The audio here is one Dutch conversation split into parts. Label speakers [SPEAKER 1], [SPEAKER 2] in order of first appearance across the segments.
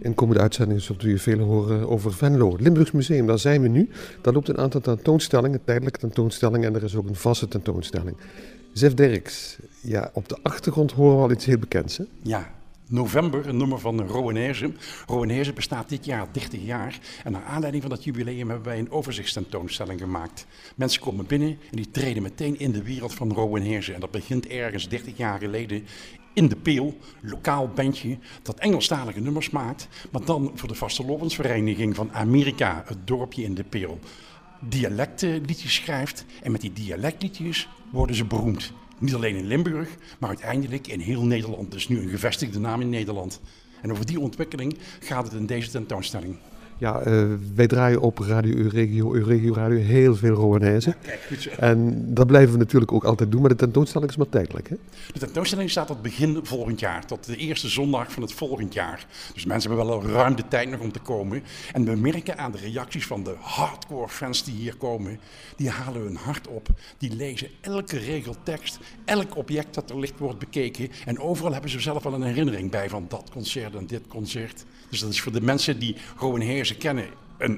[SPEAKER 1] In komende uitzendingen zult u veel horen over Venlo. Het Limburgs Museum, daar zijn we nu. Daar loopt een aantal tentoonstellingen, tijdelijke tentoonstellingen en er is ook een vaste tentoonstelling. Zef Dirks, ja, op de achtergrond horen we al iets heel bekends, hè?
[SPEAKER 2] Ja, november, een nummer van Rowan Heersen. Rowan Heersen bestaat dit jaar 30 jaar. En naar aanleiding van dat jubileum hebben wij een overzichtstentoonstelling gemaakt. Mensen komen binnen en die treden meteen in de wereld van Rowan Heersen. En dat begint ergens 30 jaar geleden in de Peel, lokaal bandje dat Engelstalige nummers maakt, maar dan voor de vastelovensvereniging van Amerika, het dorpje in de Peel, dialectliedjes schrijft. En met die dialectliedjes worden ze beroemd. Niet alleen in Limburg, maar uiteindelijk in heel Nederland. Dus nu een gevestigde naam in Nederland. En over die ontwikkeling gaat het in deze tentoonstelling.
[SPEAKER 1] Ja, wij draaien op Radio Euregio Radio heel veel Rowan Heersen.
[SPEAKER 2] Ja, kijk, goed zo.
[SPEAKER 1] En dat blijven we natuurlijk ook altijd doen, maar de tentoonstelling is maar tijdelijk, hè?
[SPEAKER 2] De tentoonstelling staat tot begin volgend jaar, tot de eerste zondag van het volgend jaar. Dus mensen hebben wel ruim de tijd nog om te komen. En we merken aan de reacties van de hardcore fans die hier komen, die halen hun hart op. Die lezen elke regel tekst, elk object dat er licht wordt bekeken. En overal hebben ze zelf wel een herinnering bij van dat concert en dit concert. Dus dat is voor de mensen die Rowan Heersen kennen een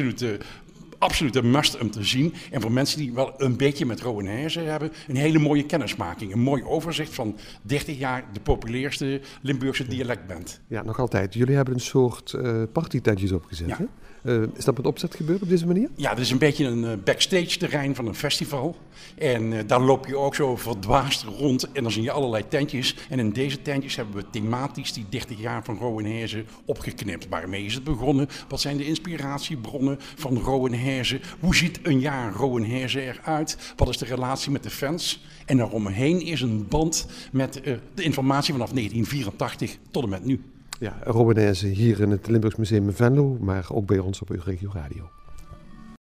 [SPEAKER 2] absolute must om te zien. En voor mensen die wel een beetje met Rowan Heersen hebben, een hele mooie kennismaking. Een mooi overzicht van 30 jaar de populairste Limburgse dialectband.
[SPEAKER 1] Ja, nog altijd. Jullie hebben een soort partytentjes opgezet,
[SPEAKER 2] Ja.
[SPEAKER 1] hè? Is dat met opzet gebeurd op deze manier?
[SPEAKER 2] Ja, dit is een beetje een backstage terrein van een festival. En daar loop je ook zo verdwaasd rond en dan zie je allerlei tentjes. En in deze tentjes hebben we thematisch die 30 jaar van Rowan Heersen opgeknipt. Waarmee is het begonnen? Wat zijn de inspiratiebronnen van Rowan Heersen? Hoe ziet een jaar Rowan Heersen eruit? Wat is de relatie met de fans? En daaromheen is een band met de informatie vanaf 1984 tot en met nu.
[SPEAKER 1] Ja, Rowan Heersen hier in het Limburgs Museum in Venlo, maar ook bij ons op Euregio Radio.